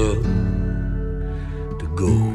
nowhere to go.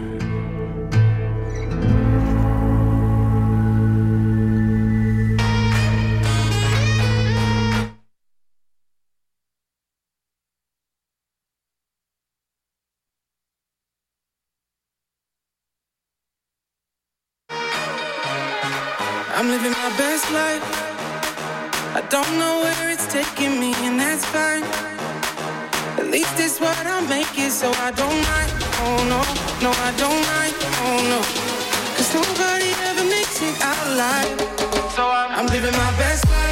I'm living my best life. I don't know where it's taking me, and that's fine. At least it's what I make it, so I don't mind. Oh no, no, I don't mind. Oh no, 'cause nobody ever makes it out alive. So I'm living my best life.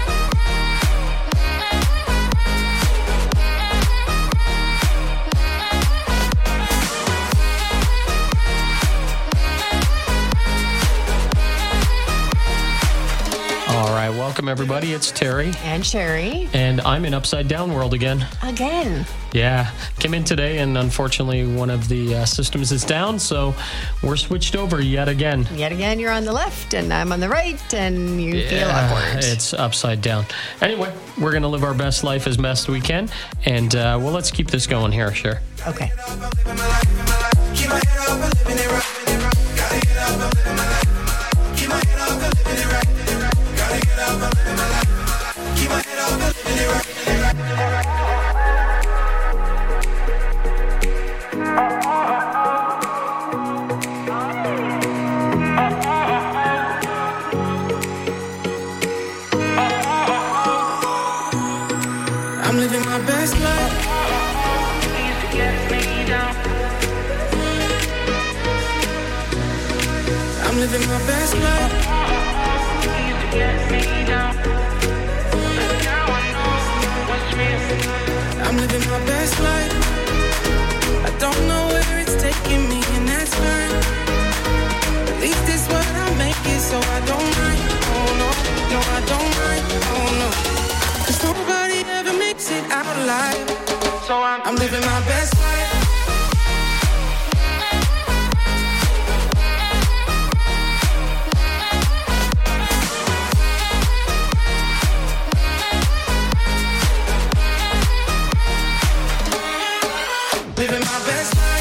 All right, welcome everybody. It's Terry. And Sherry. And I'm in Upside Down World again. Again. Yeah, came in today and unfortunately one of the systems is down, so we're switched over yet again. Yet again, you're on the left and I'm on the right and you feel awkward. It's upside down. Anyway, we're going to live our best life as best we can. And, well, let's keep this going here, sure. Okay. I'm living my best life. Used to get me down. I'm living my best life. Used to get me down. But now I know what's real. I'm living my best life. I don't know where it's taking me, and that's fine. At least it's what I make it, so I don't mind. Oh no, no, I don't mind. Oh no, 'cause nobody ever makes it out alive. So I'm living my best life. Living my best life.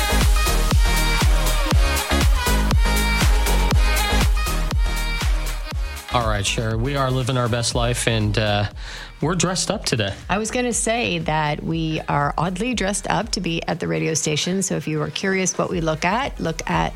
All right, Sherry, we are living our best life, and we're dressed up today. I was going to say that we are oddly dressed up to be at the radio station. So if you are curious what we look like, look at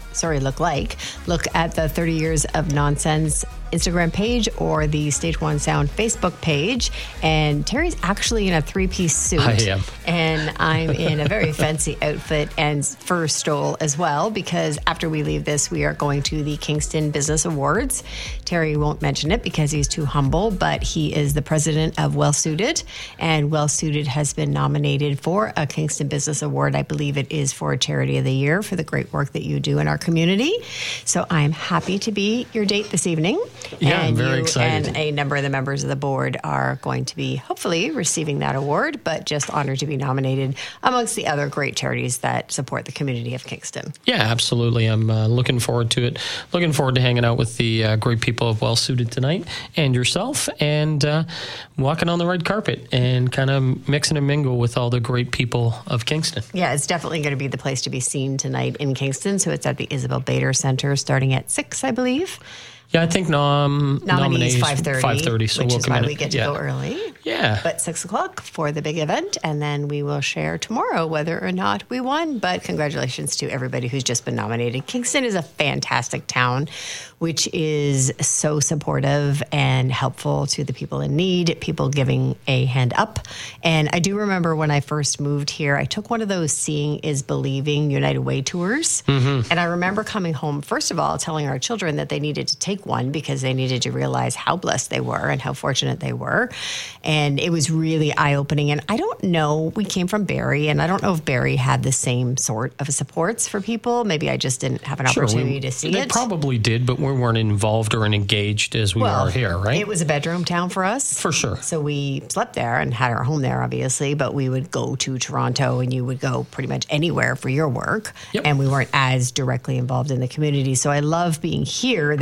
the 30 Years of Nonsense Instagram page or the Stage One Sound Facebook page. And Terry's actually in a three-piece suit. I am. And I'm in a very fancy outfit and fur stole as well, because after we leave this, we are going to the Kingston Business Awards. Terry won't mention it because he's too humble, but he is the president of Well Suited, and Well Suited has been nominated for a Kingston Business Award. I believe it is for Charity of the Year for the great work that you do in our community. So I'm happy to be your date this evening. Yeah, and I'm very you excited. And a number of the members of the board are going to be hopefully receiving that award, but just honored to be nominated amongst the other great charities that support the community of Kingston. Yeah, absolutely. I'm looking forward to it. Looking forward to hanging out with the great people of Well Suited tonight and yourself, and walking on the red carpet and kind of mixing and mingle with all the great people of Kingston. Yeah, it's definitely going to be the place to be seen tonight in Kingston. So it's at the Isabel Bader Center starting at 6, I believe. Yeah, I think nominees 5:30. 5:30, so which we'll is come why in. we get to go early. Yeah. But 6 o'clock for the big event, and then we will share tomorrow whether or not we won. But congratulations to everybody who's just been nominated. Kingston is a fantastic town, which is so supportive and helpful to the people in need, people giving a hand up. And I do remember when I first moved here, I took one of those Seeing is Believing United Way tours. Mm-hmm. And I remember coming home, first of all, telling our children that they needed to take one because they needed to realize how blessed they were and how fortunate they were. And it was really eye-opening. And I don't know, we came from Barrie, and I don't know if Barrie had the same sort of supports for people. Maybe I just didn't have an opportunity to see it. They probably did, but we weren't involved or engaged as we are here, right? It was a bedroom town for us. For sure. So we slept there and had our home there, obviously, but we would go to Toronto, and you would go pretty much anywhere for your work. Yep. And we weren't as directly involved in the community. So I love being here that we can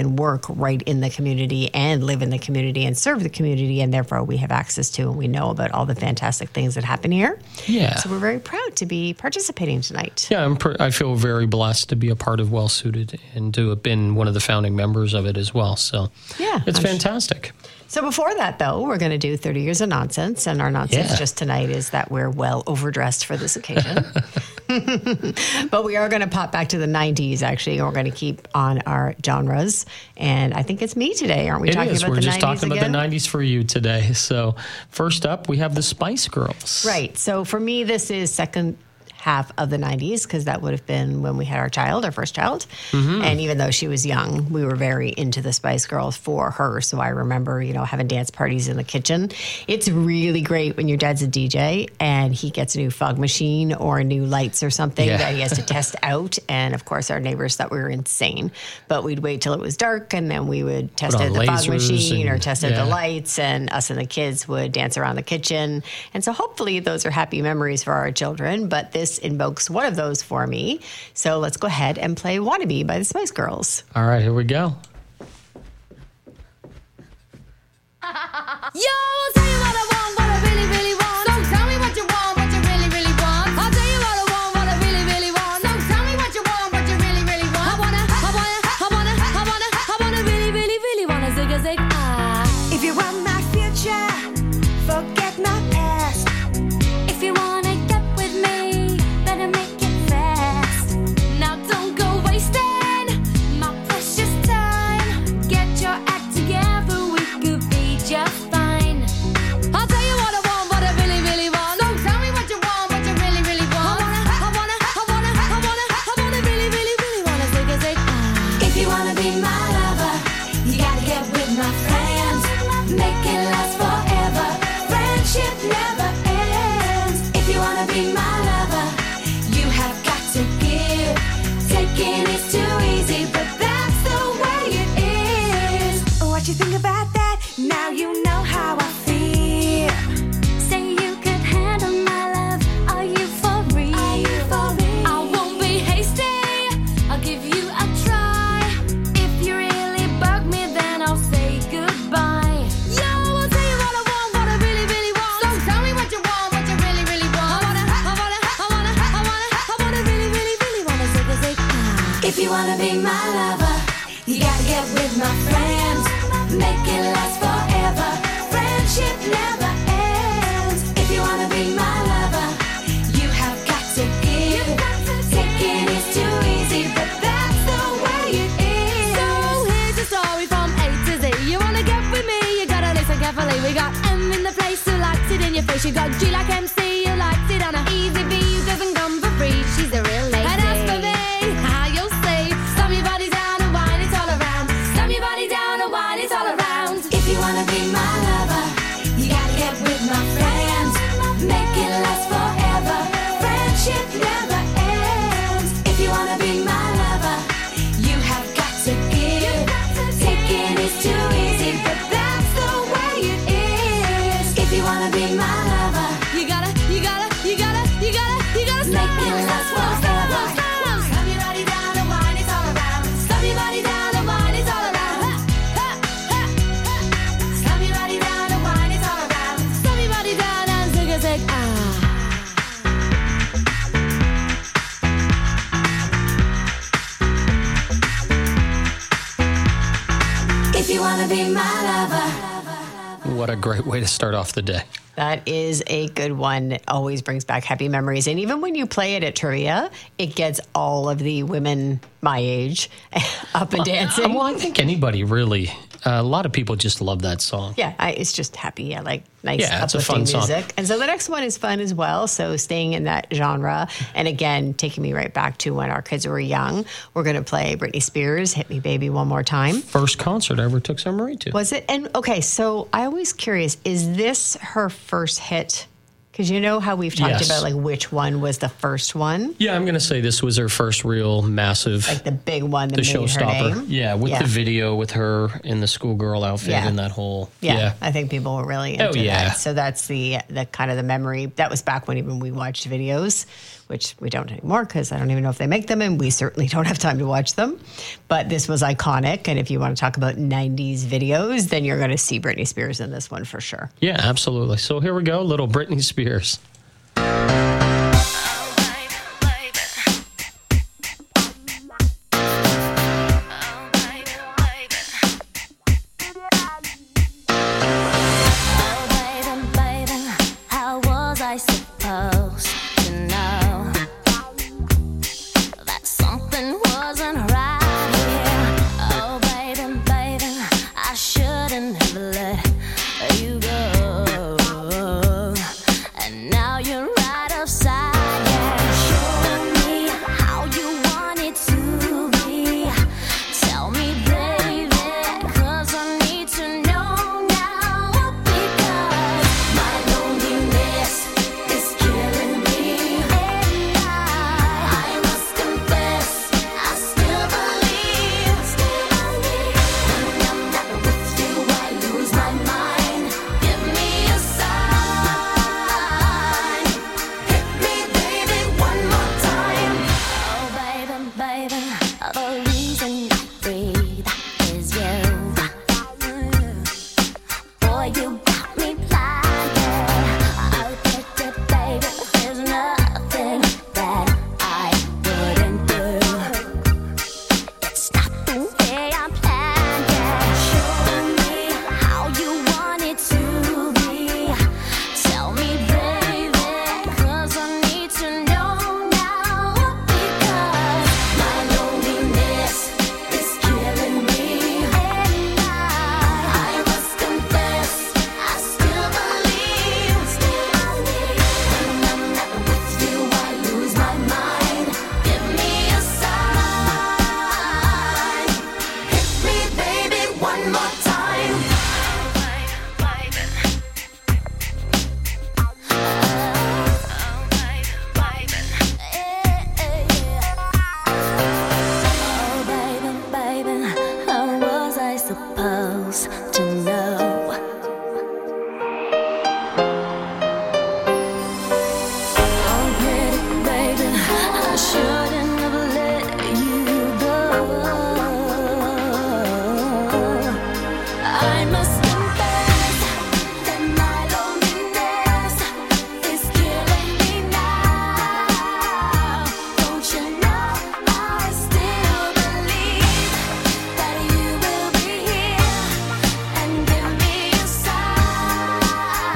can work right in the community and live in the community and serve the community, and therefore we have access to and we know about all the fantastic things that happen here. Yeah. So we're very proud to be participating tonight. Yeah, I feel very blessed to be a part of Well Suited and to have been one of the founding members of it as well. So Yeah, it's I'm fantastic. So before that, though, we're going to do 30 Years of Nonsense. And our nonsense just tonight is that we're well overdressed for this occasion. But we are going to pop back to the 90s, actually. And we're going to keep on our genres. And I think it's me today. Aren't we It talking is. about We're the 90s just talking again? about the 90s for you today. So first up, we have the Spice Girls. Right. So for me, this is second half of the 90s, because that would have been when we had our first child. And even though she was young, we were very into the Spice Girls for her. So I remember, having dance parties in the kitchen. It's really great when your dad's a DJ and he gets a new fog machine or new lights or something that he has to test out. And of course, our neighbors thought we were insane. But we'd wait till it was dark and then we would test out the fog machine or test out the lights, and us and the kids would dance around the kitchen. And so hopefully those are happy memories for our children. But this invokes one of those for me. So let's go ahead and play Wannabe by the Spice Girls. All right, here we go. Yo, I'll tell you what I want, what I really, really want. So tell me what you want, what you really, really want. I'll tell you what I want, what I really, really want. So tell me what you want, what you really, really want. I wanna really, really, really wanna zig a zig. If you want my future, forget my past. If you wanna get with me, better make it fast. Now don't go wasting my precious time. Get your act together, we could be just fine. I'll tell you what I want, what I really, really want. So tell me what you want, what you really, really want. I wanna really, really, really wanna zig a zig. If you wanna be my lover, you gotta get with my friends. Make it last forever. Friendship never ends. If you wanna be my lover, you have got to give. Taking is too easy, but that's the way it is. What you think about that? Now you know how I feel. Say you could handle my love. Are you for real? I won't be hasty. I'll give you a try. If you really bug me, then I'll say goodbye. Yo, I'll tell you what I want, what I really, really want. So tell me what you want, what you really, really want. I wanna really, really, really wanna zig a zig. If you wanna be my lover, you gotta get with my friends. Make it last forever. Friendship never ends. If you wanna be my lover, you have got to give. Taking is too easy, but that's the way it is. So here's a story from A to Z. You wanna get with me, you gotta listen carefully. We got M in the place who likes it in your face. You got G like MC, who likes it on a easy B, who doesn't come for free. She's a real lady. And as for me, how you'll say, stomp your body down and wine it all around. Stomp your body down and wine it all around. If you wanna be my lover, you gotta get with my friends. Make it last forever. Friendship never ends. If you wanna be my lover, you have got to give. Taking is too easy, but that's the way it is. If you wanna be my lover, You gotta make it last forever. Stomp your body down and wine it all around. Stomp your body down and wine it all around. Stomp your body down and wine it all around. Stomp your body down and zig a zig. If you wanna be my lover. What a great way to start off the day. That is a good one. It always brings back happy memories. And even when you play it at trivia, it gets all of the women my age up and dancing. Well, I think anybody really, a lot of people just love that song. Yeah, it's just happy. I like nice Yeah, it's a uplifting fun song. music. And so the next one is fun as well. So staying in that genre, and again, taking me right back to when our kids were young, we're going to play Britney Spears, Hit Me Baby One More Time. First concert I ever took Summer Marie to. Was it? And okay, so I always curious, is this her first hit Because you know how we've talked Yes. about like which one was the first one, Yeah, I'm going to say this was her first real massive, like the big one that the made her showstopper. name. Yeah, with the video with her in the schoolgirl outfit Yeah. and that whole. Yeah, I think people were really into yeah. that. So that's the kind of the memory. That was back when even we watched videos, which we don't anymore because I don't even know if they make them, and we certainly don't have time to watch them. But this was iconic, and if you want to talk about 90s videos, then you're going to see Britney Spears in this one for sure. Yeah, absolutely. So here we go, little Britney Spears. Oh, baby, baby, how was I supposed to know that something wasn't right here? Oh, baby, baby, I shouldn't have let you go. And now you're right upside down. Show me how you want it to be. Tell me, baby, 'cause I need to know now. Because my loneliness is killing me. And I must confess, I still believe. When I'm not with you, I lose my mind. Give me a sign. Hit me, baby, one more time. Oh, baby, baby, the reason I breathe is you. Boy, you got me blinded. I'll take it, baby. There's nothing that I wouldn't do. It's not the way I planned it. Show me how you want it to be. Tell me, baby, 'cause I need to know now. Because my loneliness is killing me. And I must confess, I still believe. When I'm not with you, I lose my mind. Give me a sign. Hit me, baby, one more time. Oh, baby, baby, how was I supposed to know? Oh, pretty baby, I shouldn't have let you go. I must confess that my loneliness is killing me now. Don't you know I still believe that you will be here and give me a sign.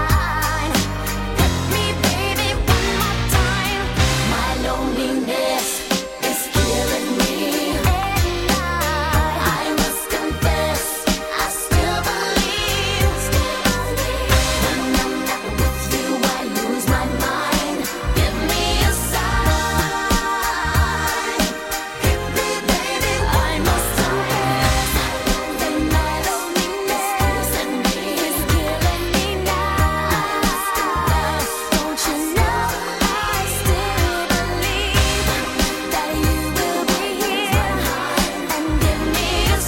Hit me, baby, one more time. My loneliness is killing me, and I must confess, I still believe. When I'm not with you, I lose my mind. Give me a sign. Hit me, baby, I must confess that my loneliness is killing me now. Don't you know I still believe that you will be here and give me a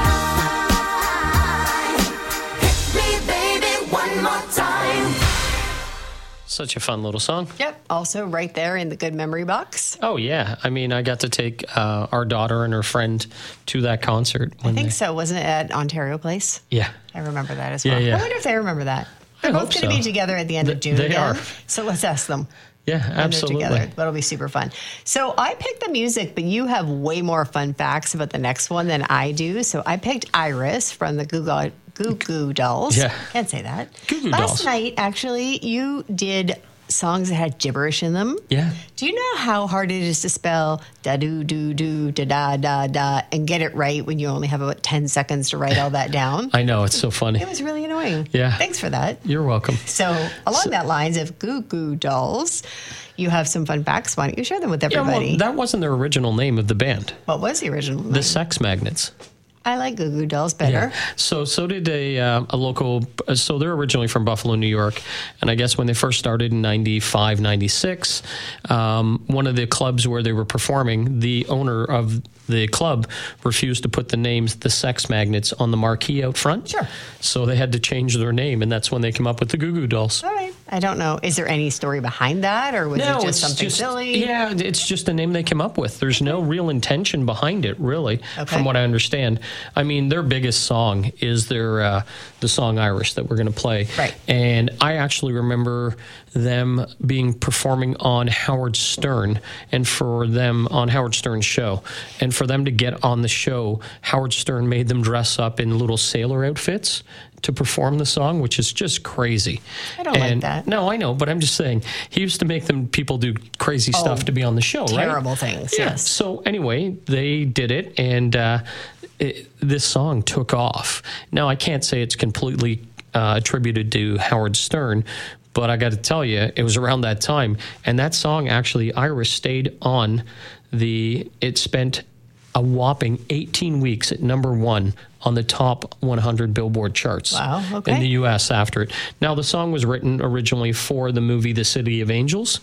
sign. Hit me, baby, one more time. Such a fun little song. Yep. Also, right there in the good memory box. Oh, yeah. I mean, I got to take our daughter and her friend to that concert. I think so. Wasn't it at Ontario Place? Yeah. I remember that as Yeah, well. yeah. I wonder if they remember that. I They're both hope going to so. be together at the end of June. they again. are. So let's ask them. Yeah, when they're absolutely. together. That'll be super fun. So I picked the music, but you have way more fun facts about the next one than I do. So I picked Iris from the Goo Goo Dolls. Yeah. Can't say that. Goo Goo Last Dolls. night, actually, you did songs that had gibberish in them. Yeah. Do you know how hard it is to spell da do do do da da da da and get it right when you only have about 10 seconds to write all that down? I know. It's so funny. It was really annoying. Yeah. Thanks for that. You're welcome. So, along that lines of Goo Goo Dolls, you have some fun facts. Why don't you share them with Yeah, everybody? well, that wasn't the original name of the band. What was the original name? The Sex Magnets. I like Goo Goo Dolls better. So did a local. So they're originally from Buffalo, New York, and I guess when they first started in 95, 96, one of the clubs where they were performing, the owner of the club refused to put the names The Sex Magnets on the marquee out front. Sure. So they had to change their name, and that's when they came up with the Goo Goo Dolls. All right. I don't know. Is there any story behind that, or was it just something silly? Yeah, it's just a name they came up with. There's no real intention behind it, really, from what I understand. I mean, their biggest song is the song Irish that we're going to play. Right. And I actually remember them performing on Howard Stern, and for them on Howard Stern's show. And for them to get on the show, Howard Stern made them dress up in little sailor outfits to perform the song, which is just crazy. I don't like that. No, I know, but I'm just saying, he used to make people do crazy stuff to be on the show, right? Terrible things, Yeah. yes. So anyway, they did it, and this song took off. Now, I can't say it's completely attributed to Howard Stern, but I got to tell you, it was around that time, and that song actually, Irish, stayed on it spent a whopping 18 weeks at number one on the top 100 Billboard charts in the U.S. after it. Now, the song was written originally for the movie The City of Angels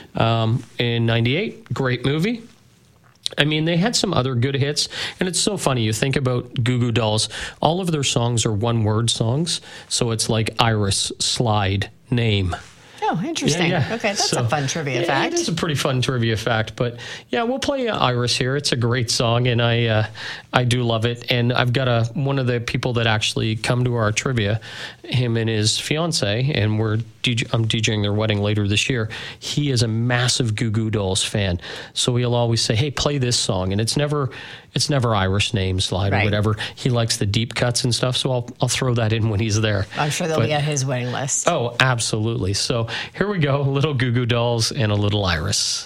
in 98. Great movie. I mean, they had some other good hits, and it's so funny. You think about Goo Goo Dolls, all of their songs are one-word songs, so it's like Iris, Slide, Name. Oh, interesting. Yeah. Okay, that's a fun trivia fact. It is a pretty fun trivia fact, but yeah, we'll play Iris here. It's a great song, and I do love it. And I've got one of the people that actually come to our trivia, him and his fiance, and I'm DJing their wedding later this year. He is a massive Goo Goo Dolls fan, so he'll always say, "Hey, play this song," and it's never Irish Name, Slide, or whatever. He likes the deep cuts and stuff, so I'll throw that in when he's there. I'm sure they'll be at his wedding list. Oh, absolutely. So here we go, a little Goo Goo Dolls and a little Iris.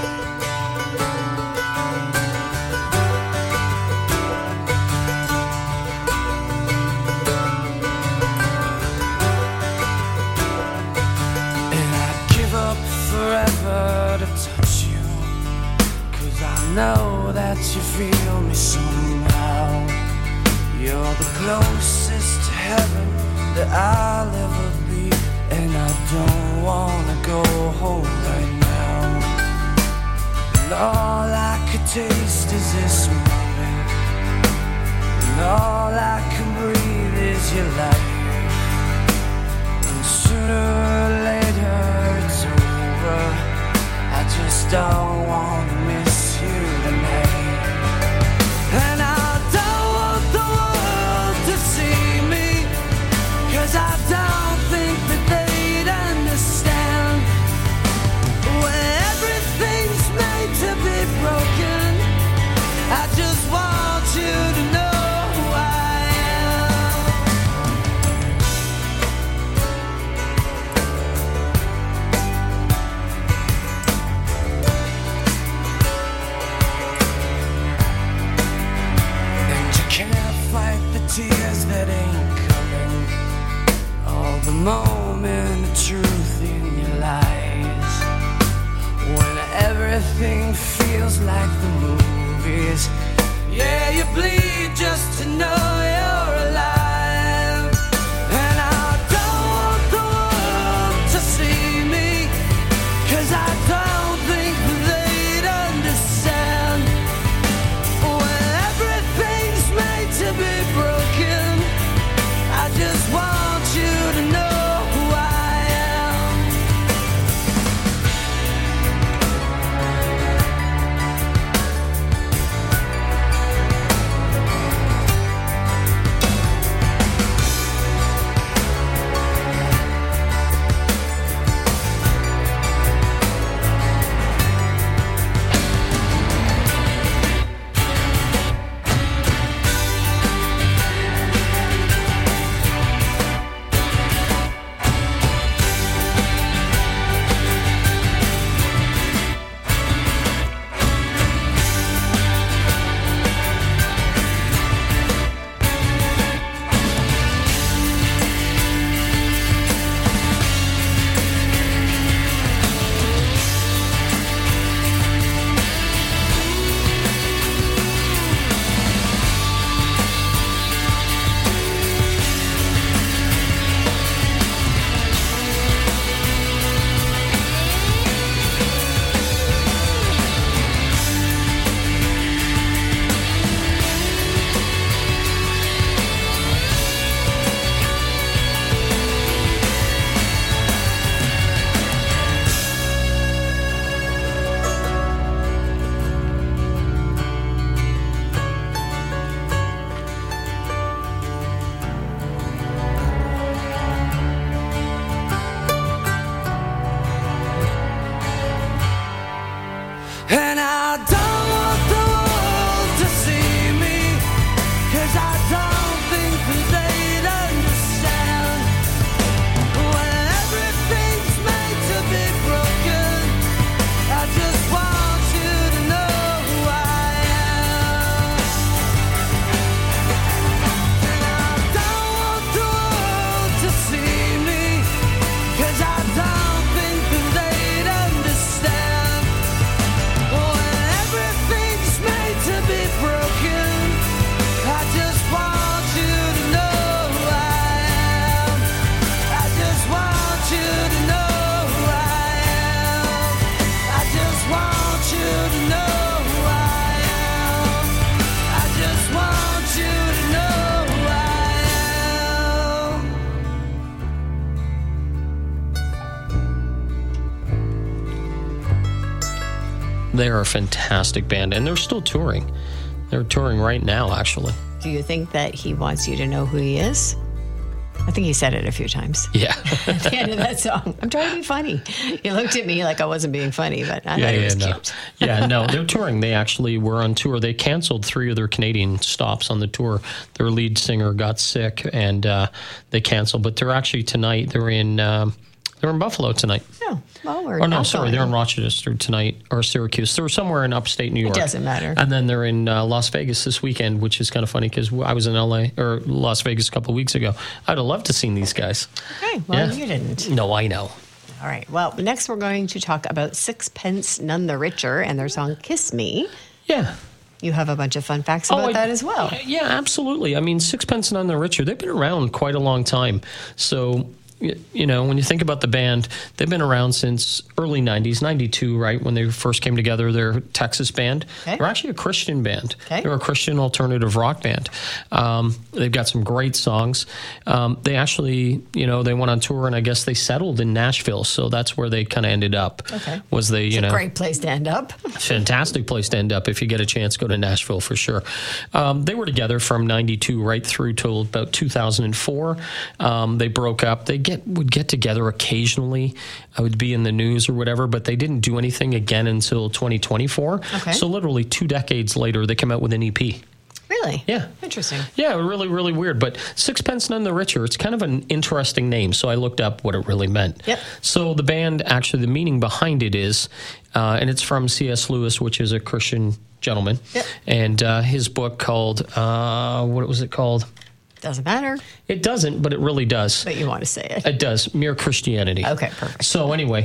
Know that you feel me somehow. You're the closest to heaven that I'll ever be, and I don't wanna go home right now. And all I could taste is this moment, and all I can breathe is your light. And sooner or later it's over. I just don't wanna miss you tonight. And I don't want the world to see me, 'cause I don't think that they'd understand. When everything's made to be broken, I just want you to know who I am. Tears that ain't coming, all the moment of truth in your lies. When everything feels like the movies, yeah, you bleed just to know you're alive. And I don't want the world to see me, 'cause I don't think they'd understand. When everything's made to be broken, I just want you to know who I am. They're a fantastic band, and they're still touring. They're touring right now, actually. Do you think that he wants you to know who he is? I think he said it a few times. Yeah. At the end of that song. I'm trying to be funny. You looked at me like I wasn't being funny, but I thought it was cute. Yeah, no, they're touring. They actually were on tour. They canceled 3 of their Canadian stops on the tour. Their lead singer got sick, and they canceled. But they're actually tonight. They're in Buffalo tonight. Oh, well, we're Oh, no, not sorry. going. They're in Rochester tonight, or Syracuse. They're somewhere in upstate New York. doesn't matter. And then they're in Las Vegas this weekend, which is kind of funny because I was in LA or Las Vegas a couple of weeks ago. I'd have loved to seen these guys. Okay, well, Yeah. you didn't. No, I know. All right. Well, next we're going to talk about Sixpence None the Richer and their song Kiss Me. Yeah. You have a bunch of fun facts about that as well. Yeah, absolutely. I mean, Sixpence None the Richer, they've been around quite a long time. So, you know, when you think about the band, they've been around since early 90s, 92, right, when they first came together. They're a Texas band. Okay. They're actually a Christian band. Okay. They're a Christian alternative rock band. They've got some great songs. They actually, you know, they went on tour, and I guess they settled in Nashville, so that's where they kind of ended up. Okay. Was they, you It's know... a great place to end up. Fantastic place to end up if you get a chance. Go to Nashville for sure. They were together from '92 right through till about 2004. They broke up. They would get together occasionally. I would be in the news or whatever, but they didn't do anything again until 2024. Okay. So literally 2 decades later, they came out with an EP. Really? Yeah. Interesting. Yeah, really, really weird. But Sixpence None the Richer, it's kind of an interesting name. So I looked up what it really meant. Yep. So the band, actually, the meaning behind it is, and it's from C.S. Lewis, which is a Christian gentleman. Yep. And his book called, what was it called? Doesn't matter, It doesn't, but it really does. but you want to say it. It does. Mere Christianity. Okay, perfect. So anyway,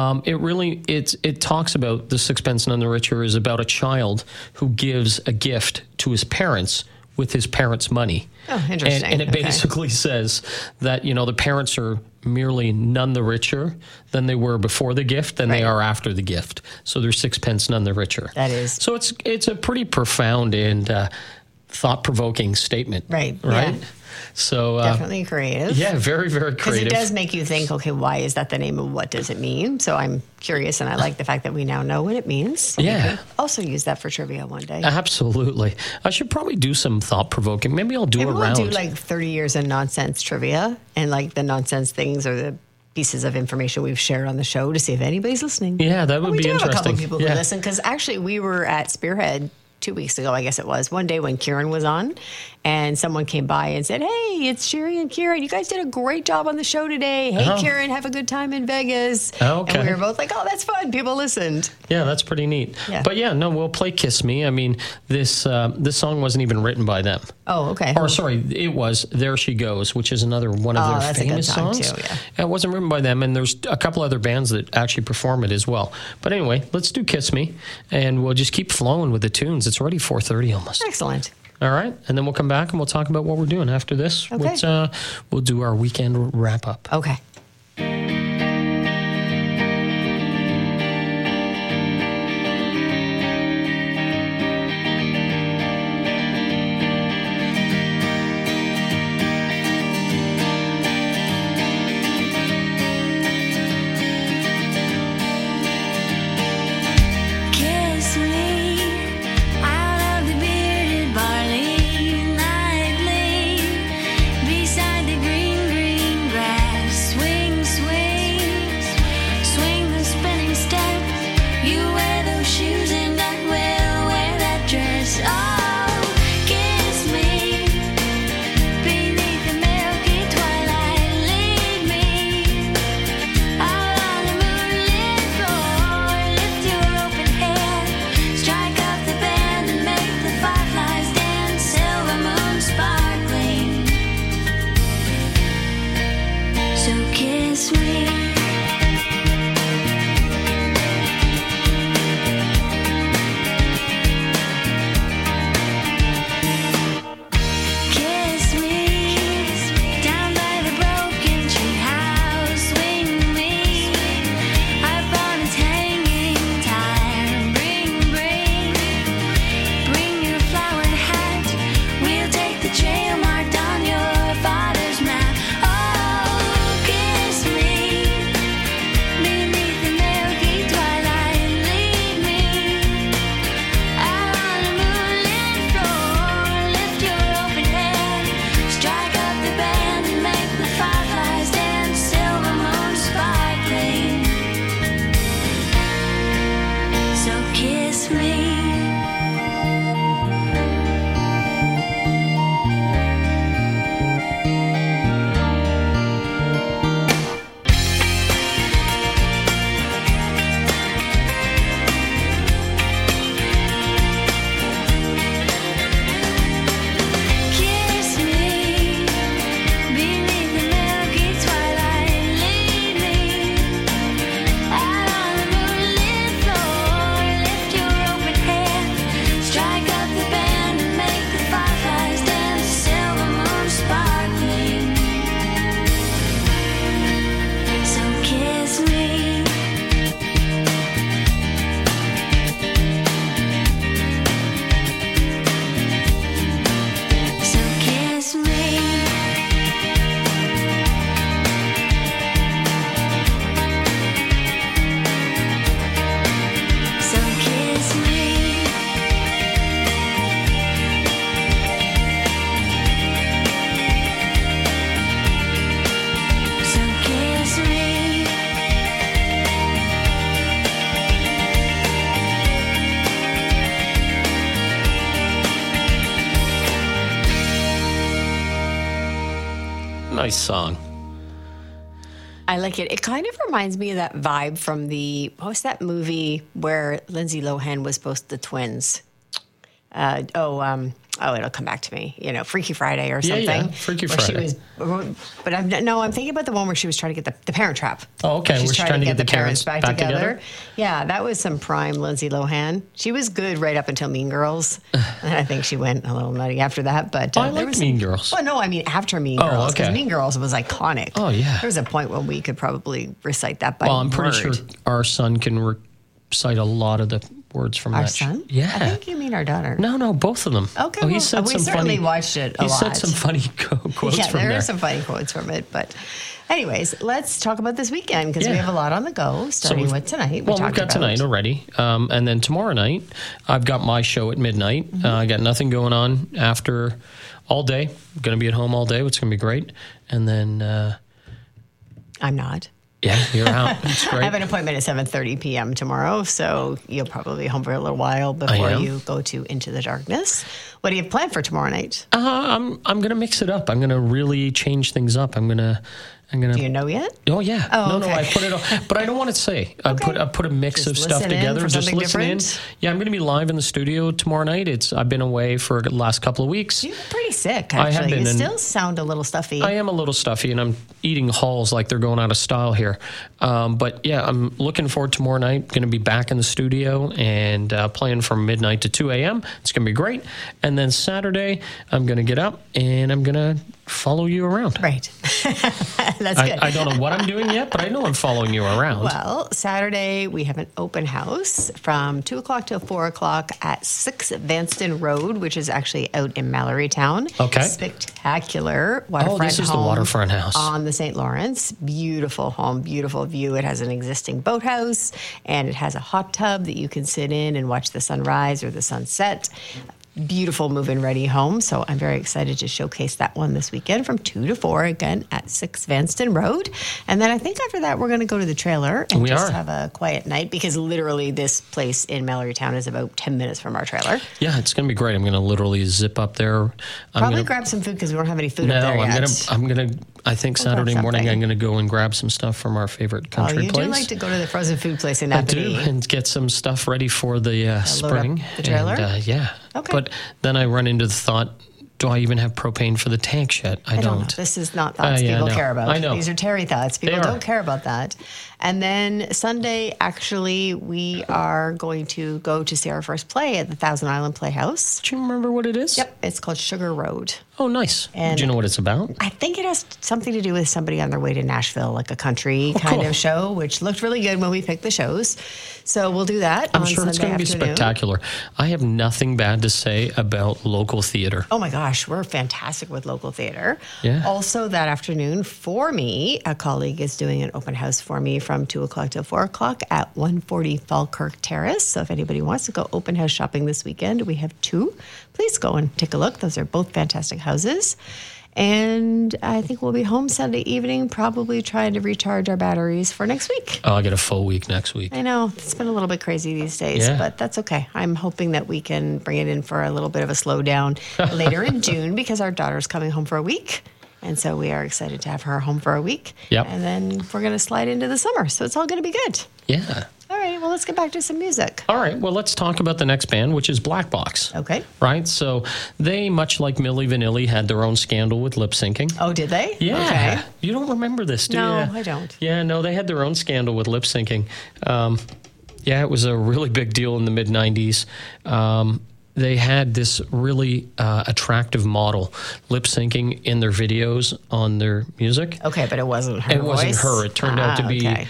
it talks about the Sixpence None the Richer is about a child who gives a gift to his parents with his parents' money. Oh, interesting. And it Okay. basically says that, you know, the parents are merely none the richer than they were before the gift than they Right. are after the gift. So they're sixpence none the richer. That is. So it's a pretty profound and thought-provoking statement. Right, Right? yeah. So Definitely creative. yeah, very, very Because creative. it does make you think, okay, why is that the name and what does it mean? So I'm curious, and I like the fact that we now know what it means. So we Yeah. could also use that for trivia one day. Absolutely. I should probably do some thought-provoking. Maybe I'll do Maybe a we'll round. do like 30 years of nonsense trivia and like the nonsense things or the pieces of information we've shared on the show to see if anybody's listening. Yeah, that would we be do have a couple interesting. of people who Yeah. listen because actually we were at Spearhead 2 weeks ago, I guess it was, one day when Kieran was on, and someone came by and said, "Hey, it's Sherry and Kieran. You guys did a great job on the show today. Hey, Oh. Kieran, have a good time in Vegas." Okay. And we were both like, "Oh, that's fun. People listened." Yeah, that's pretty neat. Yeah. But yeah, no, we'll play "Kiss Me." I mean, this song wasn't even written by them. Oh, okay. Or sorry, it was "There She Goes," which is another one of Oh, their that's a good famous song, songs. too, yeah. It wasn't written by them, and there's a couple other bands that actually perform it as well. But anyway, let's do "Kiss Me," and we'll just keep flowing with the tunes. It's already 4:30 almost. Excellent. All right, and then we'll come back and we'll talk about what we're doing after this. Okay. We'll do our weekend wrap up. Okay. Kiss me out of the bearded barley lightly beside the green, green grass. Swing nice song. I like it. It kind of reminds me of that vibe from what was that movie where Lindsay Lohan was both the twins? It'll come back to me. Freaky Friday or something. Yeah, Freaky where Friday. I'm thinking about the one where she was trying to get the Parent Trap. Oh, okay. She's We're trying to get the parents back together. Yeah, that was some prime Lindsay Lohan. She was good right up until Mean Girls. And I think she went a little nutty after that. But I like Mean Girls. Well, no, I mean after Mean Girls. Because okay. Mean Girls was iconic. Oh, yeah. There was a point when we could probably recite that by Well, I'm pretty word. sure our son can recite a lot of the words from Our that. son? Yeah. I think you mean our daughter. No, both of them. Okay, Oh, he well, said we some certainly funny, watched it a He lot. said some funny quotes Yeah, from there there. are some funny quotes from it. But anyways, let's talk about this weekend because we Yeah. have a lot on the go, starting we've- with tonight. We've got tonight already. And then tomorrow night, I've got my show at midnight. Mm-hmm. I got nothing going on after all day. I'm going to be at home all day, which is going to be great. And then, I'm not. yeah, you're out. It's I great. have an appointment at 7:30 p.m. tomorrow, so you'll probably be home for a little while before am. you go to Into the Darkness. What do you have planned for tomorrow night? I'm going to mix it up. I'm going to really change things up. I'm going to. Do you know yet? Oh yeah. Oh, No, okay. I put it on, but I don't want to say. I put a mix Just of stuff listen in together. for Just something listen in. different? Yeah, I'm going to be live in the studio tomorrow night. I've been away for the last couple of weeks. You're pretty sick, I actually. have been, You and- still sound a little stuffy. I am a little stuffy, and I'm eating Halls like they're going out of style here. But yeah, I'm looking forward to tomorrow night. Going to be back in the studio and playing from midnight to 2 a.m. It's going to be great. And then Saturday, I'm going to get up and I'm going to follow you around. Right. That's good. I don't know what I'm doing yet, but I know I'm following you around. Well, Saturday we have an open house from 2 o'clock till 4 o'clock at 6 Vanston Road, which is actually out in Mallorytown. Okay. Spectacular waterfront this is the home waterfront house. on the St. Lawrence. Beautiful home, beautiful view. It has an existing boathouse and it has a hot tub that you can sit in and watch the sunrise or the sunset. Beautiful move-in ready home. So I'm very excited to showcase that one this weekend from 2 to 4 again at 6 Vanston Road. And then I think after that, we're going to go to the trailer and We just are. have a quiet night because literally this place in Mallorytown is about 10 minutes from our trailer. Yeah, it's going to be great. I'm going to literally zip up there. I'm Probably gonna, grab some food because we don't have any food No, up there I'm yet. going to. I think We'll grab Saturday morning something. I'm going to go and grab some stuff from our favorite Oh, country you place. do like to go to the frozen food place in I do, Napanee. and get some stuff ready for the up spring. the trailer? And, yeah. Okay. But then I run into the thought, do I even have propane for the tanks yet? I I don't know. don't. This is not thoughts Yeah, people no. care about. I know. These are Terry thoughts. People They are. don't care about that. And then Sunday, actually, we are going to go to see our first play at the Thousand Island Playhouse. Do you remember what it is? Yep, it's called Sugar Road. Oh, nice. And- do you know what it's about? I think it has something to do with somebody on their way to Nashville, like a country kind cool. of show, which looked really good when we picked the shows. So we'll do that I'm on sure Sunday it's going to be afternoon. spectacular. I have nothing bad to say about local theater. Oh my gosh, we're fantastic with local theater. Yeah. Also that afternoon for me, a colleague is doing an open house for me from 2 o'clock till 4 o'clock at 140 Falkirk Terrace. So if anybody wants to go open house shopping this weekend, we have 2. Please go and take a look. Those are both fantastic houses. And I think we'll be home Sunday evening, probably trying to recharge our batteries for next week. Oh, I get a full week next week. I know it's been a little bit crazy these days, Yeah. but that's okay. I'm hoping that we can bring it in for a little bit of a slowdown later in June because our daughter's coming home for a week. And so we are excited to have her home for a week. Yep. And then we're going to slide into the summer. So it's all going to be good. Yeah. All right. Well, let's get back to some music. All right. Well, let's talk about the next band, which is Black Box. Okay. Right? So they, much like Milli Vanilli, had their own scandal with lip syncing. Oh, did they? Yeah. Okay. You don't remember this, do No, you? I don't. Yeah, no, they had their own scandal with lip syncing. Yeah, it was a really big deal in the mid 90s. They had this really attractive model lip syncing in their videos on their music. Okay, but it wasn't her It wasn't voice? her. It turned out to be, okay.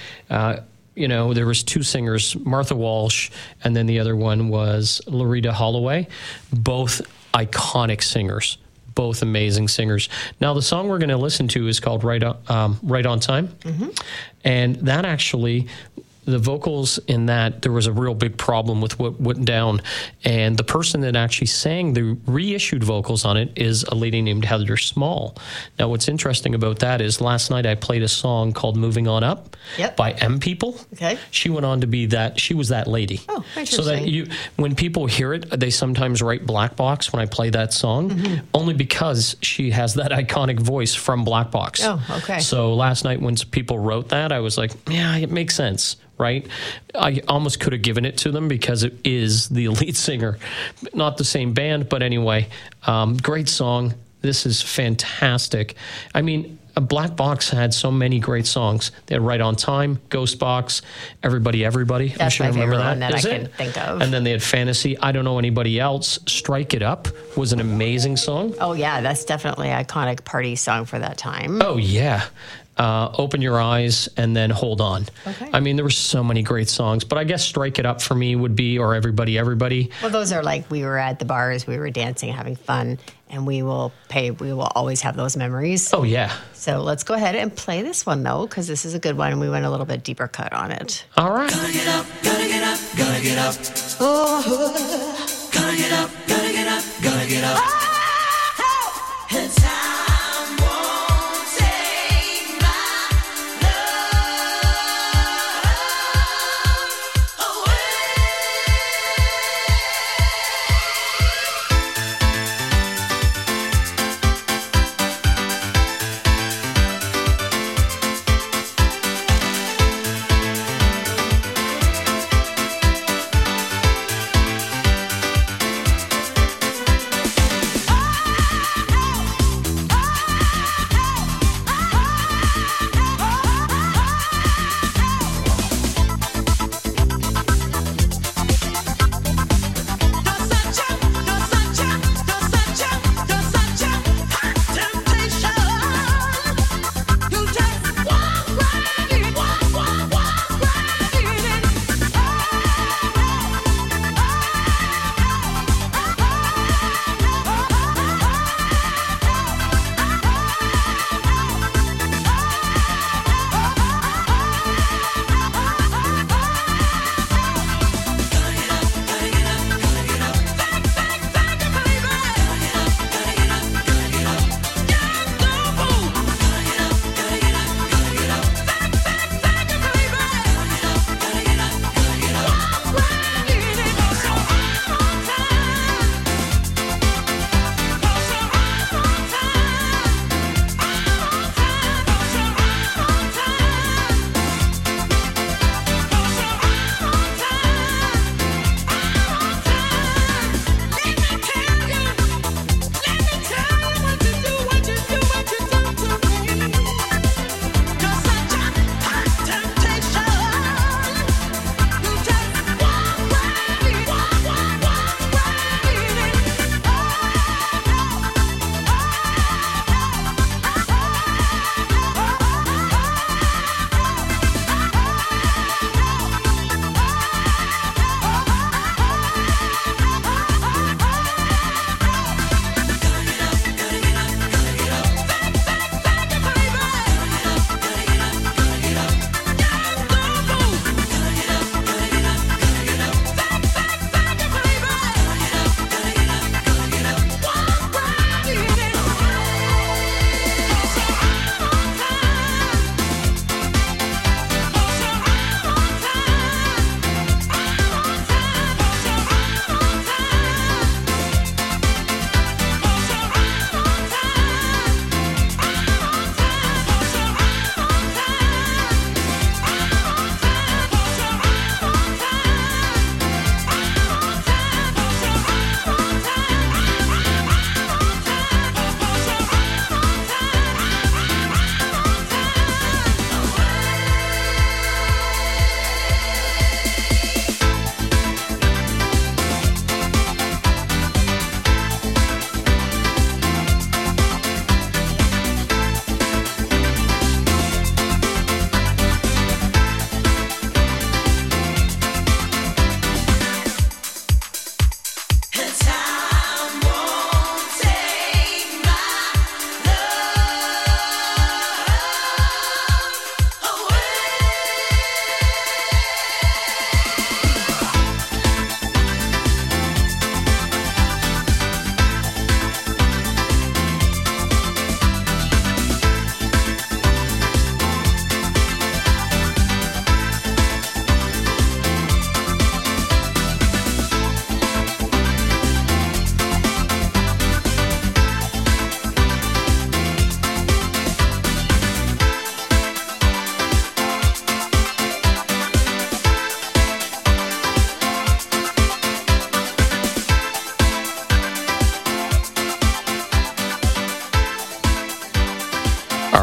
there was 2 singers, Martha Walsh, and then the other one was Loretta Holloway, both iconic singers, both amazing singers. Now, the song we're going to listen to is called Right on Time, and that actually, the vocals in that, there was a real big problem with what went down. And the person that actually sang the reissued vocals on it is a lady named Heather Small. Now, what's interesting about that is last night I played a song called Moving On Up by M People. Okay. She went on to be that, she was that lady. Oh, so that when people hear it, they sometimes write Black Box when I play that song, only because she has that iconic voice from Black Box. Oh, okay. So last night when people wrote that, I was like, yeah, it makes sense, right? I almost could have given it to them because it is the lead singer. Not the same band, but anyway, great song. This is fantastic. I mean, Black Box had so many great songs. They had Right on Time, Ghost Box, Everybody. That's I'm sure my you remember favorite that. one that Is I it? can think of. And then they had Fantasy. I Don't Know Anybody Else. Strike It Up was an amazing song. Oh, yeah, that's definitely an iconic party song for that time. Oh, yeah. Open Your Eyes, and then Hold On. Okay. I mean, there were so many great songs, but I guess Strike It Up for me would be, or Everybody. Well, those are like, we were at the bars, we were dancing, having fun, and we will always have those memories. Oh, yeah. So let's go ahead and play this one, though, because this is a good one, and we went a little bit deeper cut on it. All right. Gotta get up, gotta get up, gotta get up. Oh, gotta get up, gotta get up, gotta get up. And time won't take my love away.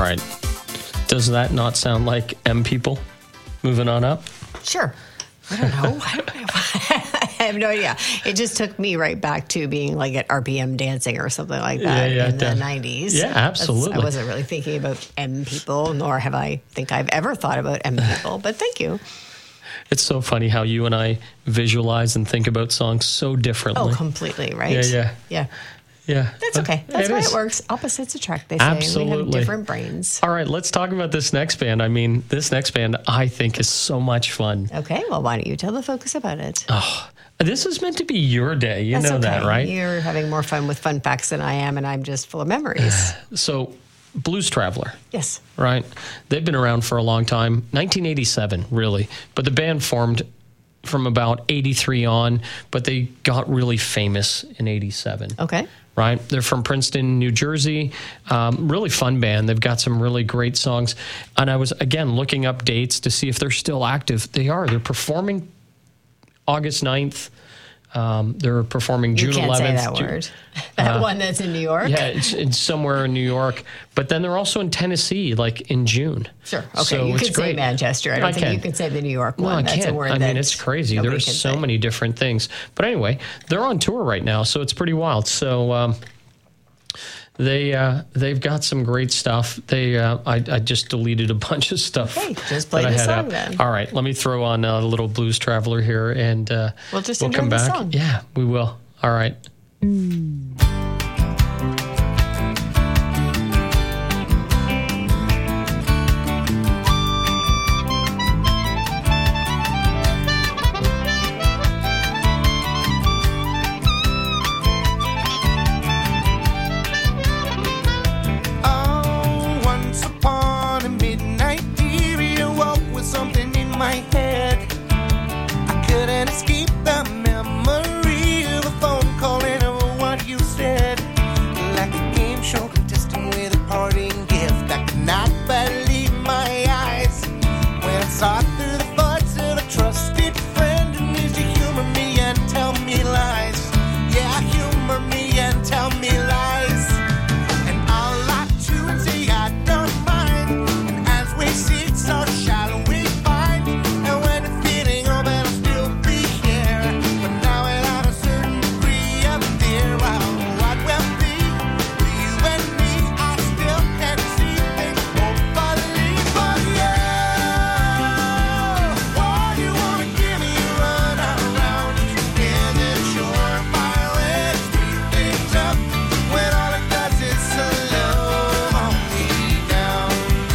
right. Does that not sound like M People? Moving on up? Sure. I don't know. I have no idea. It just took me right back to being like at RPM dancing or something like that in the 90s. Yeah, absolutely. I wasn't really thinking about M People, nor have I think I've ever thought about M People, but thank you. It's so funny how you and I visualize and think about songs so differently. Oh, completely, right? Yeah. Yeah. That's okay. That's why is. it works. Opposites attract, they say. Absolutely. We have different brains. All right, let's talk about this next band. I mean, this next band I think is so much fun. Okay, well, why don't you tell the focus about it? This is meant to be your day. You That's know okay. that, right? You're having more fun with fun facts than I am, and I'm just full of memories. So, Blues Traveler, Yes. right? They've been around for a long time. 1987, really. But the band formed from about 83 on, but they got really famous in 87. Okay. Right? They're from Princeton, New Jersey. Really fun band. They've got some really great songs. And I was, again, looking up dates to see if they're still active. They are. They're performing August 9th. They're performing June 11th. You can't say that word. That one that's in New York? Yeah, it's somewhere in New York. But then they're also in Tennessee, like in June. Sure. Okay. So you it's could say great. Manchester. I don't think can. you can say the New York one. No, I That's can't. a word I that mean, it's crazy. nobody There's can so say. many different things. But anyway, they're on tour right now, so it's pretty wild. So they've got some great stuff. I just deleted a bunch of stuff. Okay, just play that I the had song up. then. All right, let me throw on a little Blues Traveler here, and We'll just we'll enjoy come the back. song. Yeah, we will. All right. Oh, once upon a midnight dear, you woke with something in my head. I couldn't escape the memory of a phone call and of what you said. Like a game show contestant with a parting gift, I could not believe my eyes when I saw through the thoughts of a trusted friend who used to humor me and tell me lies. Yeah, humor me and tell me lies. And I'll lie to and say I don't mind. And as we sit, so shall we find. And when the feeling of it'll still be here, but now without a certain degree of fear. Well, what will be for you and me? I still can't see things hopefully for you. Why you wanna give me a run around? Is it surefire way to speed things up when all it does is slow me down?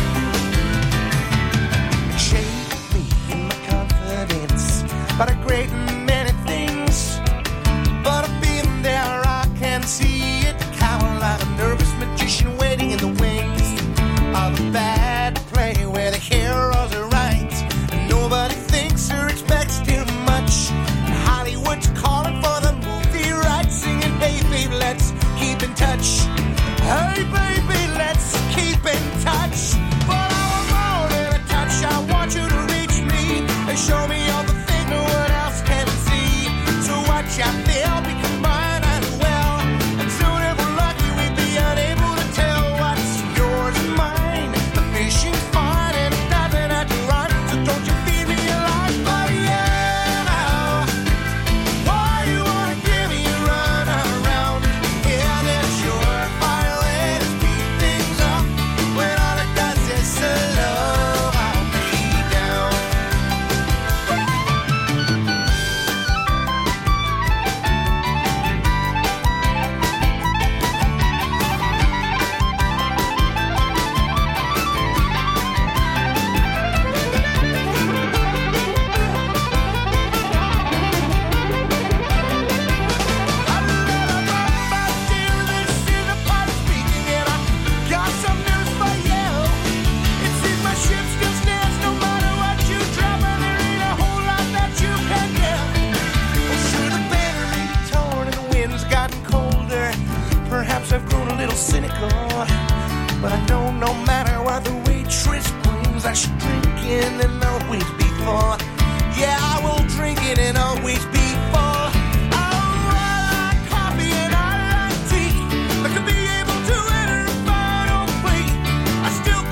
Shake me in my confidence about a great many things, but I've been there, I can see it. Cower like a nervous magician waiting in the wings of a bad play where the heroes are right and nobody thinks or expects too much. And Hollywood's calling for the movie rights, singing, hey baby, let's keep in touch. Hey baby, let's keep in touch. But I want more than a touch. I want you to reach me and show me all the things no one else can see. So watch out there, we combine and well. And soon if we're lucky, we'd be unable to tell what's yours and mine. The fishing's fine and it doesn't have to run. So don't you feed me alive, but yeah. Why you wanna give me a run around? Yeah, that's your fire way to speed things up when all it does is slow me down. Perhaps I've grown a little cynical, but I know no matter what the waitress brings, I should drink it and always be full. Yeah, I will drink it and always be full. Oh, I like coffee and I like tea, but to be able to enter a final plea, I still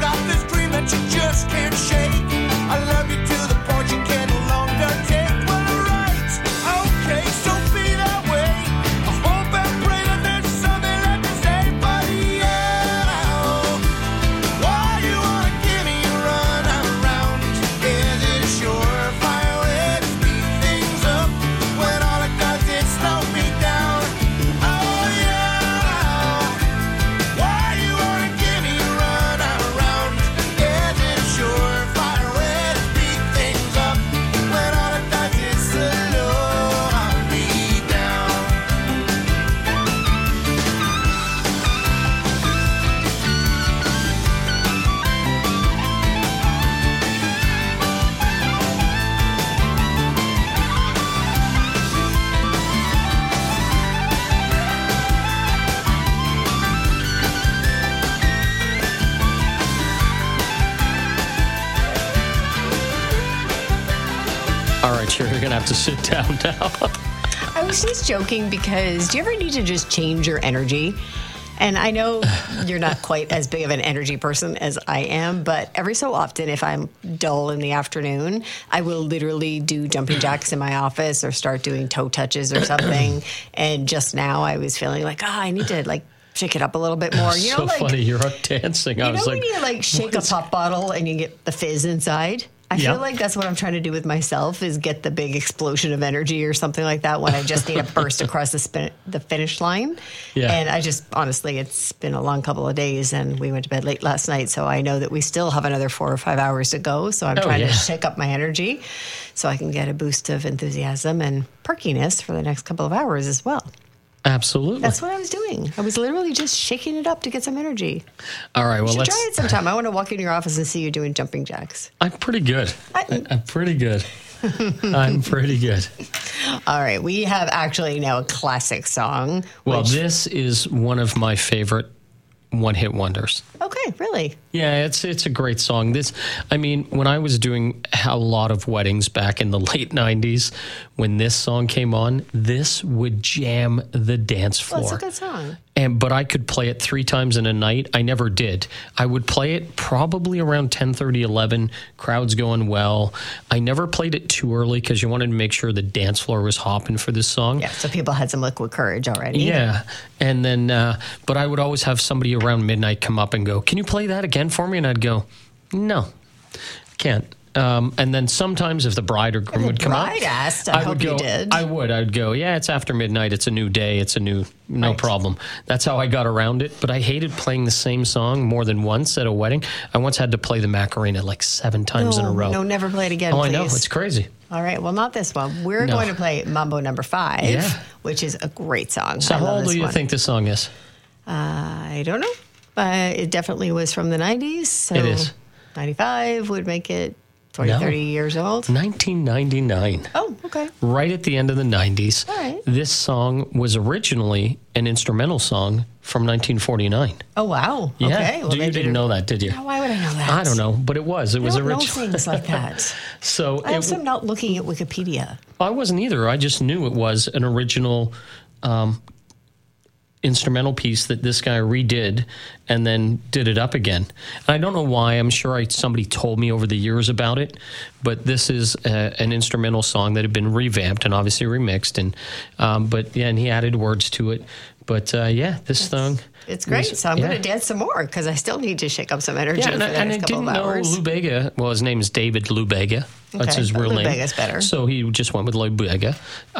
All right, you're going to have to sit down now. I was just joking because do you ever need to just change your energy? And I know you're not quite as big of an energy person as I am, but every so often, if I'm dull in the afternoon, I will literally do jumping jacks in my office or start doing toe touches or something. And just now I was feeling like, I need to like shake it up a little bit more. You know, So like, funny, you're up dancing. I you was know like, when you like shake a pop bottle and you get the fizz inside? I Yeah. feel like that's what I'm trying to do with myself is get the big explosion of energy or something like that when I just need to burst across the finish line. Yeah. And I just, honestly, it's been a long couple of days and we went to bed late last night. So I know that we still have another 4 or 5 hours to go. So I'm trying to shake up my energy so I can get a boost of enthusiasm and perkiness for the next couple of hours as well. absolutely. That's what I was doing. I was literally just shaking it up to get some energy. All right, well, You should let's. try it sometime. I want to walk in your office and see you doing jumping jacks. I'm pretty good. I'm pretty good. I'm pretty good. All right, we have actually now a classic song. Well, which- this is one of my favorite one-hit wonders. okay, really? Yeah, it's a great song. I mean, when I was doing a lot of weddings back in the late 90s, when this song came on, this would jam the dance floor. Well, it's a good song. But I could play it 3 times in a night. I never did. I would play it probably around 10:30, 11. Crowd's going well. I never played it too early because you wanted to make sure the dance floor was hopping for this song. Yeah, so people had some liquid courage already. Yeah. And then, but I would always have somebody around midnight come up and go, "Can you play that again for me?" And I'd go, "No, can't." And then sometimes if the bride or groom would come up, bride asked, I hope would go, you did. I'd go, "Yeah, it's after midnight. It's a new day. It's a new, no Right. problem." That's how I got around it. But I hated playing the same song more than once at a wedding. I once had to play the Macarena like 7 times in a row. No, never play it again, Oh, please. I know. It's crazy. All right, well, not this one. We're No. going to play Mambo number 5, Yeah. which is a great song. So I how love old do this you one. think this song is? I don't know. It definitely was from the 90s. So It is. 95 would make it 20, No. 30 years old. 1999. Oh, okay. Right at the end of the 90s. All right. This song was originally an instrumental song from 1949. Oh, wow. Yeah. Okay. Well, You they didn't know that, did you? Now, why would I know that? I don't know, but it was. It was I don't know original. things like that. So I also am not looking at Wikipedia. I wasn't either. I just knew it was an original instrumental piece that this guy redid and then did it up again. And I don't know why. I'm sure somebody told me over the years about it, but this is an instrumental song that had been revamped and obviously remixed. And but yeah, and he added words to it. But yeah, this song. It's great. So I'm yeah. going to dance some more because I still need to shake up some energy Yeah, for the and I next couple didn't of know hours. Lou Bega. Well, his name is David Lou Bega. That's Okay, his but real Lou name. Bega's better. So he just went with Lou Bega.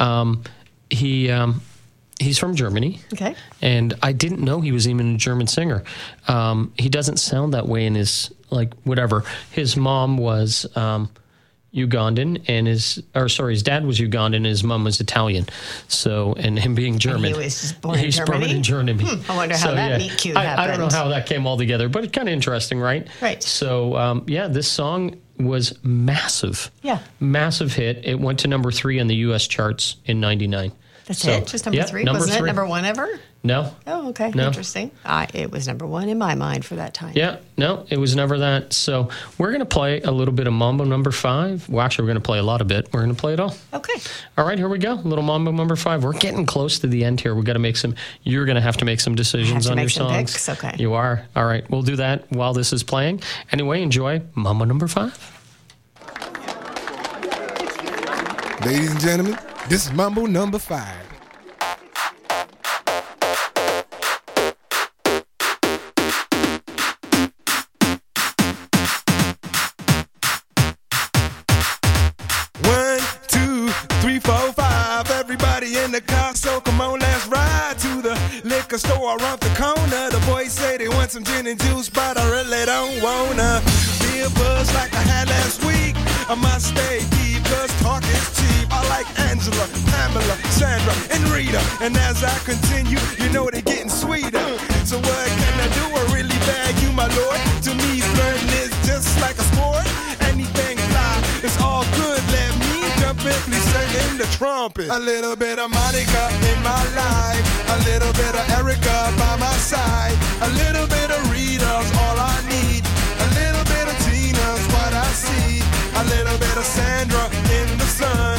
He's from Germany. Okay. And I didn't know he was even a German singer. He doesn't sound that way in his, like, whatever. His mom was Ugandan and his dad was Ugandan and his mom was Italian. So, and him being German. he was just born in he's Germany? born in Germany. I wonder how that meet cute I don't know happened. how that came all together, but it's kind of interesting, right? Right. So, yeah, this song was massive. Yeah. Massive hit. It went to number 3 on the U.S. charts in 99. That's So, it? Just number yeah, 3? number Wasn't 3. it number 1 ever? No. Oh, okay. No. Interesting. It was number 1 in my mind for that time. Yeah, no, it was never that. So we're going to play a little bit of Mambo number 5. Well, actually, we're going to play a lot of it. We're going to play it all. Okay. All right, here we go. Little Mambo number 5. We're getting close to the end here. We've got to make some, you're going to have to make some decisions to on make your some songs. picks, okay. You are. All right, we'll do that while this is playing. Anyway, enjoy Mambo number 5. Ladies and gentlemen, this is Mambo number 5. One, two, three, four, five. Everybody in the car, so come on, let's ride to the liquor store around the corner. The boys say they want some gin and juice, but I really don't wanna be a buzz like I had last week. I must stay deep, cause talk is cheap. I like Angela, Pamela, Sandra, and Rita. And as I continue, you know they're getting sweeter. So what can I do? I really bag you, my lord. To me, flirting is just like a sport. Anything fly, it's all good. Let me jump in, please sing in the trumpet. A little bit of Monica in my life. A little bit of Erica by my side. A little bit of Rita's all I need. A little bit of Tina's what I see. A little bit of Sandra in the sun.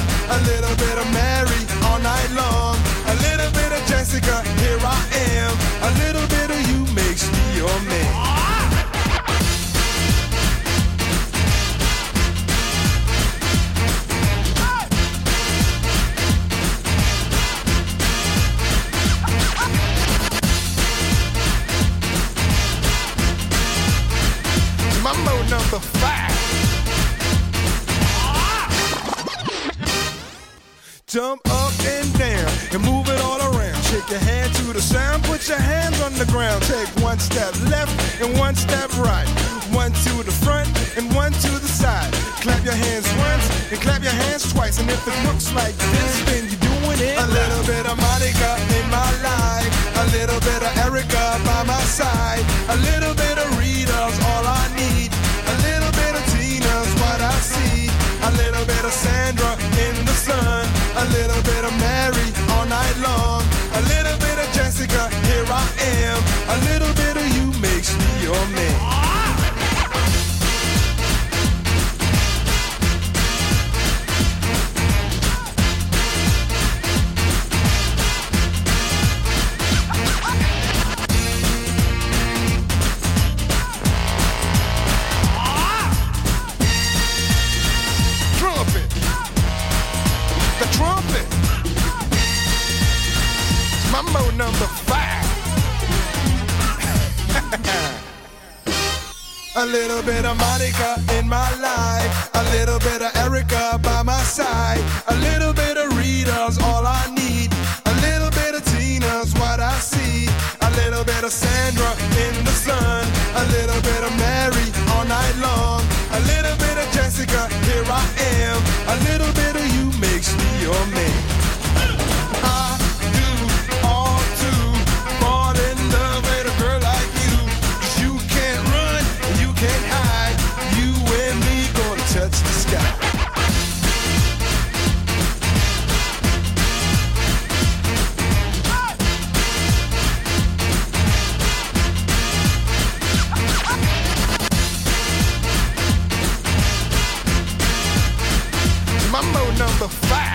number 5. Jump up and down and move it all around. Shake your hand to the sound, put your hands on the ground. Take one step left and one step right. One to the front and one to the side. Clap your hands once and clap your hands twice. And if it looks like this, then you're doing it. A little bit of Monica in my life. A little bit of Erica by my side. A little bit of Rita's all I need. A little bit of Tina's what I see. A little bit of Sandra in the sun. A little bit of Mary all night long. A little bit of Jessica, here I am. A little bit of you makes me your man. Mambo number 5. A little bit of Monica in my life. A little bit of Erica by my side. A little bit of Rita's all I need. A little bit of Tina's what I see. A little bit of Sandra in the sun. A little bit of Mary all night long. A little bit of Jessica, here I am. A little bit of you makes me your man. Mambo number 5.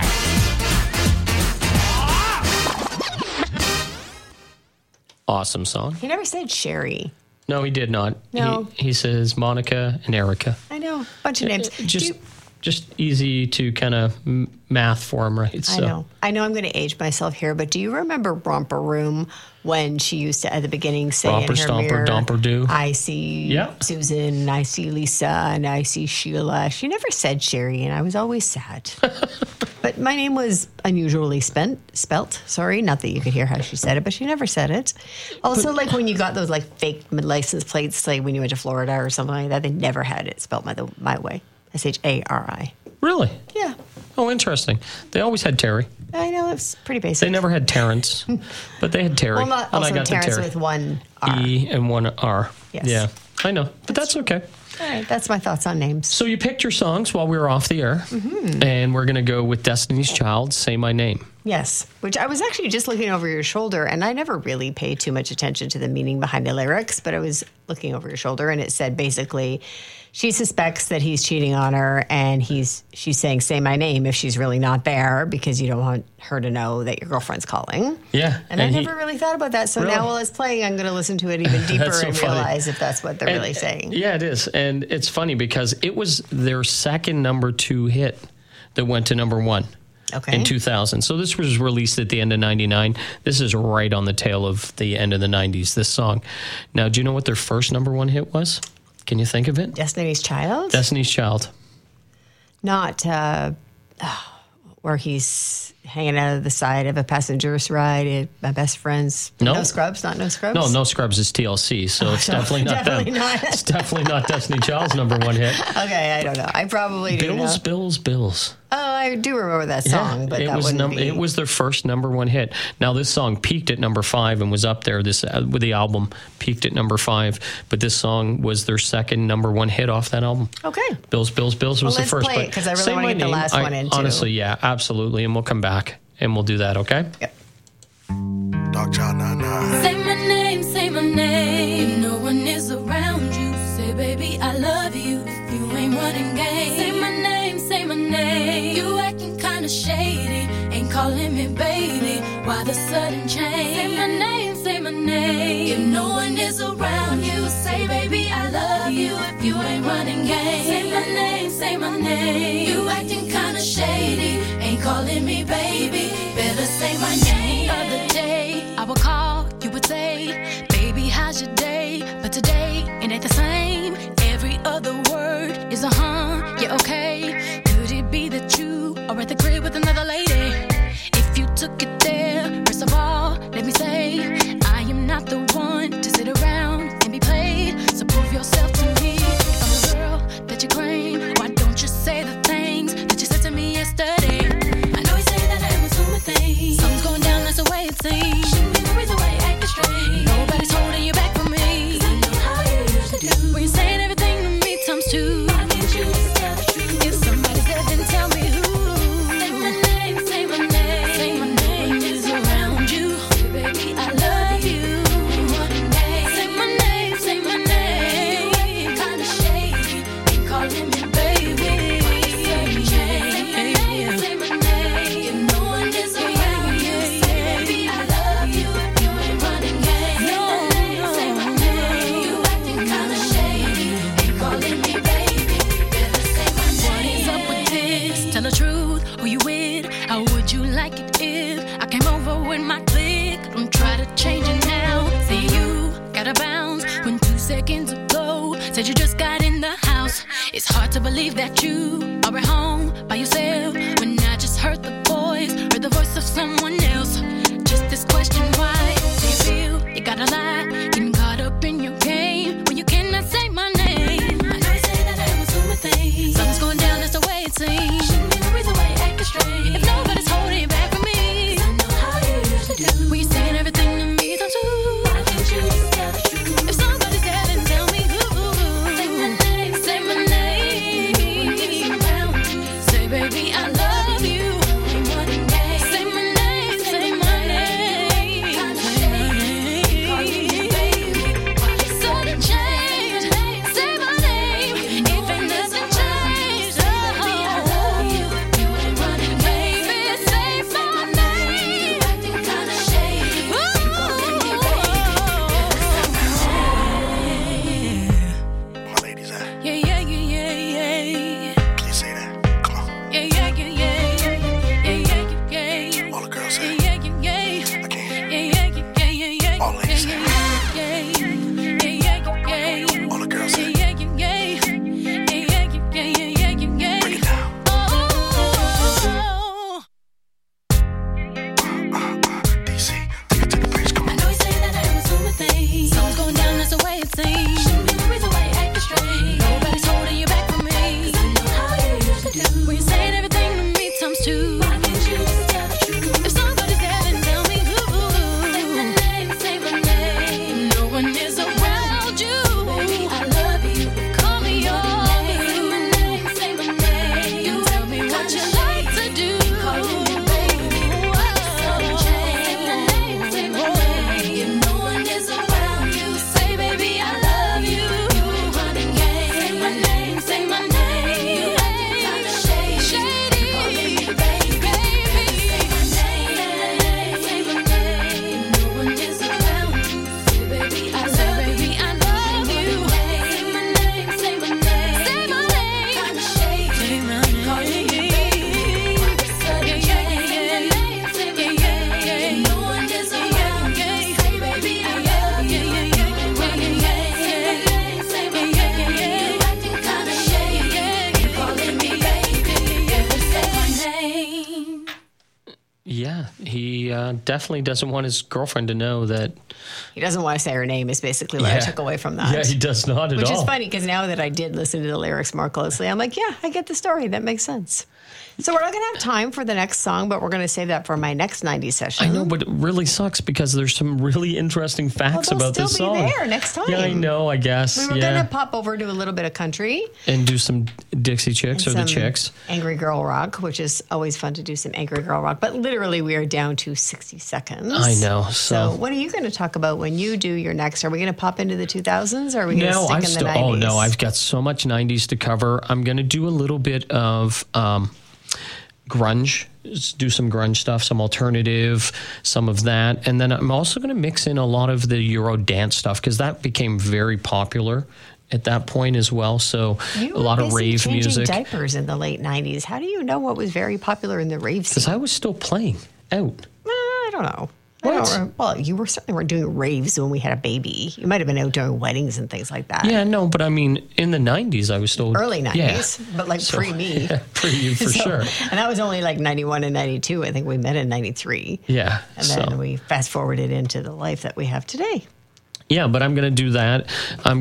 Awesome song. He never said Sherry. No, he did not. No. He says Monica and Erica. I know. Bunch of names. Just easy to kind of math for him, right? So. I know I'm going to age myself here, but do you remember Romper Room when she used to, at the beginning, say Romper, in her Stomper, mirror, Domper, Do? I see Susan, I see Lisa, and I see Sheila. She never said Sherry, and I was always sad. But my name was unusually spelt. Sorry, not that you could hear how she said it, but she never said it. Also, like when you got those like fake license plates, like when you went to Florida or something like that, they never had it spelled my way. Shari. Really? Yeah. Oh, interesting. They always had Terry. I know, it's pretty basic. They never had Terrence, but they had Terry. Well, not also Terrence with one R. E and one R. Yes. Yeah, I know, but that's okay. All right, that's my thoughts on names. So you picked your songs while we were off the air, and we're going to go with Destiny's Child, Say My Name. Yes, which I was actually just looking over your shoulder, and I never really paid too much attention to the meaning behind the lyrics, but I was looking over your shoulder, and it said basically she suspects that he's cheating on her, and she's saying, say my name if she's really not there, because you don't want her to know that your girlfriend's calling. Yeah. And I never really thought about that. So now while it's playing, I'm going to listen to it even deeper and realize if that's what they're really saying. Yeah, it is. And it's funny because it was their second number 2 hit that went to number 1. Okay. In 2000. So this was released at the end of 99. This is right on the tail of the end of the 90s, this song. Now, do you know what their first number 1 hit was? Can you think of it? Destiny's Child? Destiny's Child. Not where he's hanging out of the side of a passenger's ride at my best friend's. No Scrubs? Not No Scrubs? No Scrubs is TLC, so it's definitely not them. It's definitely not Destiny Child's number 1 hit. Okay, I don't know. I probably do know. Bills. Oh, I do remember that song, but that wouldn't be... It was their first number 1 hit. Now, this song peaked at number 5 and was up there. This with the album peaked at number 5, but this song was their second number 1 hit off that album. Okay. Bills was the first. Let's play it, because I really want to get the last one in, too. Honestly, yeah, absolutely, and we'll come back, and we'll do that, okay? Yep. Dog Child 99. Say my name, say my name. If no one is around you, say, baby, I love you. If you ain't running game, say my name, say my name. You acting kinda shady, ain't calling me baby. Why the sudden change? Say my name, say my name. If no one is around you, say, baby, I love you. If you ain't running game, say my name, say my name. You acting kinda shady, ain't calling me baby. Better say my name. Other day, I would call, you would say, baby, how's your day? But today, it ain't the same. Every other word seconds ago. Said you just got in the house. It's hard to believe that you are at home by yourself. When I just heard the voice of someone else. Just this question, why do you feel you gotta lie? Getting caught up in your game when you cannot say my name. I know you say that I am assuming things. Something's going down, that's the way it seems. Shouldn't be no reason why you're acting strange. If nobody's holding you back from me, 'cause I know how you usually do. When you're saying everything to me, don't you? Why can't you just tell the truth? If somebody's there, then tell me who. Say my name, say my name. Say, baby, I love you. Say my name, say my name. Sudden change, say my name. If ain't nothing changed, baby, I love you. You ain't running, baby. Say my name. Acting kinda shady. My ladies, Yeah, yeah, yeah, yeah, yeah. can you say that? Come on. Yeah, yeah, yeah, yeah, yeah, yeah, yeah, yeah, yeah. All the girls say Yeah, yeah, yeah, yeah. I can't. Yeah, yeah, yeah, yeah, yeah. All ladies say Yeah, yeah, yeah, yeah, yeah. All the girls say Yeah, yeah, yeah, yeah. Yeah, yeah, yeah, yeah, yeah, yeah. break it down. Oh. DC, take it to the bridge. Come I on. know you say that I am assuming things. Something's going down, that's the way it seems. Shouldn't be no reason why you're acting strange. Nobody's holding you back from me, 'cause I know how you usually do. When you're saying everything to me times two. Why can't you just tell the truth? If somebody's there, then tell me who. Say my name, say my name. No one is around you. Baby, I love you. Call me yours. Say my name, say my name. You tell me what you like to do. Calling me baby. Sudden change. Say my name, say my name. If no one is around you, say baby, I love you. You ain't running game. Say my name, say my name. You acting kinda shady. Calling me baby. Say my name, say my name. If no one is around you, say baby, I love you. I love you. Say my name, say my name. Say my name. Kinda shady. Say my name. Calling me baby. Sudden change. Say my name. If no one is around you, say baby, I love you. You ain't running game. Say my name, say my name. You acting kinda shady. Calling me baby. Say my name. Yeah, he definitely doesn't want his girlfriend to know that. He doesn't want to say her name is basically what I took away from that. Yeah, he does not at Which all. is funny because now that I did listen to the lyrics more closely, I'm like, yeah, I get the story. That makes sense. So we're not going to have time for the next song, but we're going to save that for my next 90s session. I know, but it really sucks because there's some really interesting facts they'll about still this be song. there next time. Yeah, I know, I guess. We were going to pop over to a little bit of country. And do some Dixie Chicks or the some Chicks. Angry Girl Rock, which is always fun to do some Angry Girl Rock. But literally, we are down to 60 seconds. I know. So what are you going to talk about when you do your next? Are we going to pop into the 2000s or are we going to No, stick in the 90s? Oh no, I've got so much 90s to cover. I'm going to do a little bit of grunge, do some grunge stuff, some alternative, some of that. And then I'm also going to mix in a lot of the Euro dance stuff because that became very popular at that point as well. So You a lot were of busy rave changing music. diapers in the late 90s. How do you know what was very popular in the rave scene? Because I was still playing out. I don't know. What? Well, you were certainly weren't doing raves when we had a baby. You might have been out doing weddings and things like that. Yeah, no, but I mean, in the 90s, I was still... Early 90s, Yeah. but like So, pre-me. Yeah, pre you for So- sure. And that was only like 91 and 92. I think we met in 93. Yeah. And then we fast forwarded into the life that we have today. Yeah, but I'm going to do that. I'm